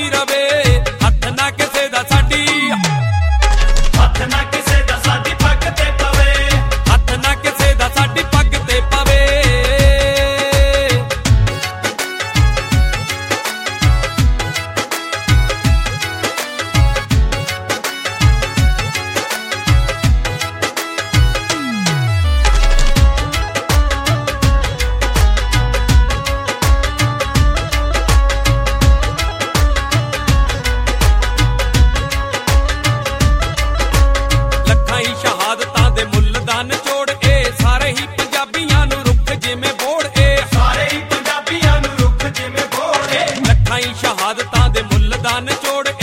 ਬਣੀ ਰਵੇ। ਹੱਥ ਨਾ ਕਿਸੇ ਦਾ ਸਾਡੀ ਹੱਥ ਨਾ ਕਿਸੇ ਦਾ ਸਾਡੀ ਪੱਗ ਤੇ ਪਵੇ। ਹੱਥ ਨਾ ਕਿਸੇ ਦਾ ਸਾਡੀ ਪੱਗ ਤੇ ਪਵੇ। ਸ਼ਹਾਦਤਾਂ ਦੇ ਮੁੱਲ ਦਾ ਨਿਚੋੜ ਏ ਸਾਰੇ ਹੀ ਪੰਜਾਬੀਆਂ ਨੂੰ ਰੁੱਖ ਜਿਵੇਂ ਬੋੜ ਏ। ਸਾਰੇ ਹੀ ਪੰਜਾਬੀਆਂ ਨੂੰ ਰੁੱਖ ਜਿਵੇਂ ਬੋੜ ਏ। ਲੱਖਾਂ ਹੀ ਸ਼ਹਾਦਤਾਂ ਦੇ ਮੁੱਲ ਦਾ ਨਿਚੋੜ